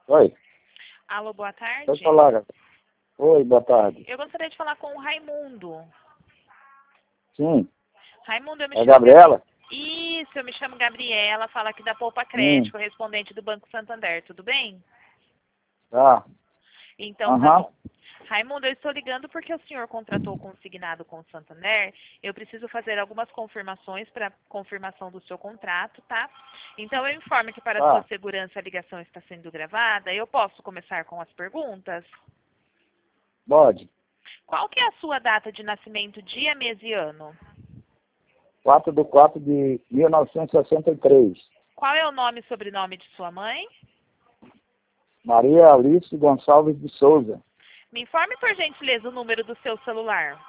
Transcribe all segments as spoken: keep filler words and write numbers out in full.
Oi, Alô, boa pode tarde. falar, gata. Oi, boa tarde. Eu gostaria de falar com o Raimundo. Sim, Raimundo, eu me é chamo... Gab- Gabriela? Isso, eu me chamo Gabriela, fala aqui da Poupa Crédito, Hum, correspondente do Banco Santander, tudo bem? tá. Então, tá Aham, bom. Raimundo, eu estou ligando porque o senhor contratou o consignado com o Santander. Eu preciso fazer algumas confirmações para confirmação do seu contrato, tá? Então, eu informo que para sua tá. segurança a ligação está sendo gravada. Eu posso começar com as perguntas? Pode. Qual que é a sua data de nascimento, dia, mês e ano? quatro de quatro de mil novecentos e sessenta e três. Qual é o nome e sobrenome de sua mãe? Maria Alice Gonçalves de Souza. Me informe, por gentileza, o número do seu celular.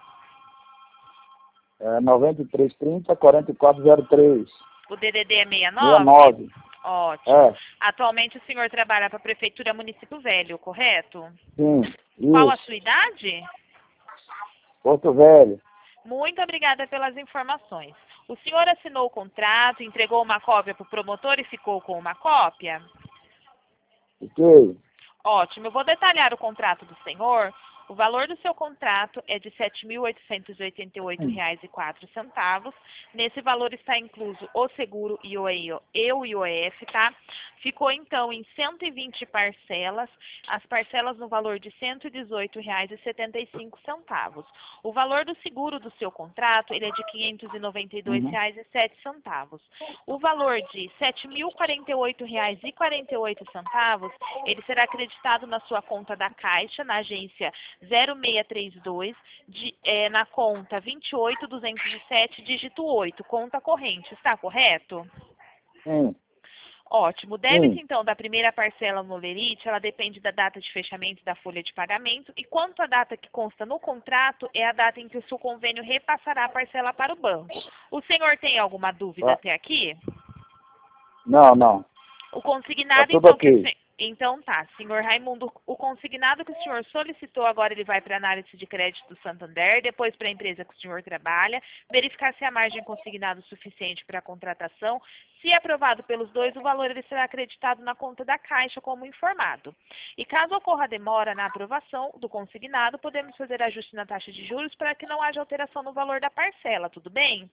É nove três três zero, quatro quatro zero três. O D D D é sessenta e sessenta e nove? nove. Ótimo. É, Atualmente o senhor trabalha para a Prefeitura Município Velho, correto? sim, Qual a isso. sua idade? Porto Velho. Muito obrigada pelas informações. O senhor assinou o contrato, entregou uma cópia para o promotor e ficou com uma cópia? Fiquei. Ótimo. Eu vou detalhar o contrato do senhor. O valor do seu contrato é de sete mil oitocentos e oitenta e oito reais e quatro centavos. Nesse valor está incluso o seguro e o I O F, tá? Ficou então em cento e vinte parcelas, as parcelas no valor de cento e dezoito reais e setenta e cinco centavos. O valor do seguro do seu contrato, ele é de quinhentos e noventa e dois Uhum. reais e sete centavos. O valor de sete mil e quarenta e oito reais e quarenta e oito centavos, ele será acreditado na sua conta da Caixa, na agência zero seis três dois, de, é, na conta vinte e oito duzentos e sete, dígito oito, conta corrente, está correto? Sim, Ótimo. O débito, sim. então, da primeira parcela no Lerite, ela depende da data de fechamento da folha de pagamento, e quanto à data que consta no contrato, é a data em que o seu convênio repassará a parcela para o banco. O senhor tem alguma dúvida Tá. até aqui? Não, não. O Tá consignado, tudo então, que o ok. sen- Então tá, senhor Raimundo, o consignado que o senhor solicitou agora, ele vai para análise de crédito do Santander, depois para a empresa que o senhor trabalha, verificar se a margem consignada é suficiente para a contratação. Se aprovado pelos dois, o valor ele será acreditado na conta da Caixa como informado. E caso ocorra demora na aprovação do consignado, podemos fazer ajuste na taxa de juros para que não haja alteração no valor da parcela, tudo bem?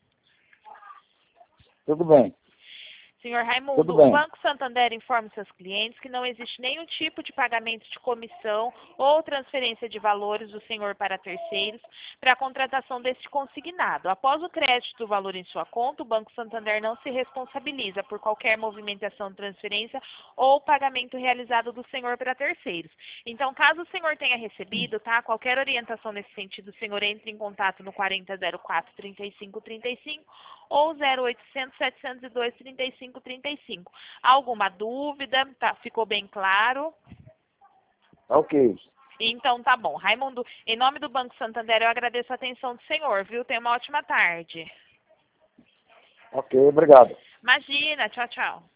Tudo bem. Senhor Tudo Raimundo, o bem. Banco Santander informa seus clientes que não existe nenhum tipo de pagamento de comissão ou transferência de valores do senhor para terceiros para a contratação deste consignado. Após o crédito do valor em sua conta, o Banco Santander não se responsabiliza por qualquer movimentação, transferência ou pagamento realizado do senhor para terceiros. Então, caso o senhor tenha recebido, tá, qualquer orientação nesse sentido, o senhor entre em contato no quarenta zero quatro, trinta e cinco trinta e cinco ou zero oitocentos, setecentos e dois, trinta e cinco trinta e cinco. Alguma dúvida? Tá, ficou bem claro? Tá ok. Então tá bom. Raimundo, em nome do Banco Santander, eu agradeço a atenção do senhor, viu? Tenha uma ótima tarde. Ok, obrigado. Imagina, tchau, tchau.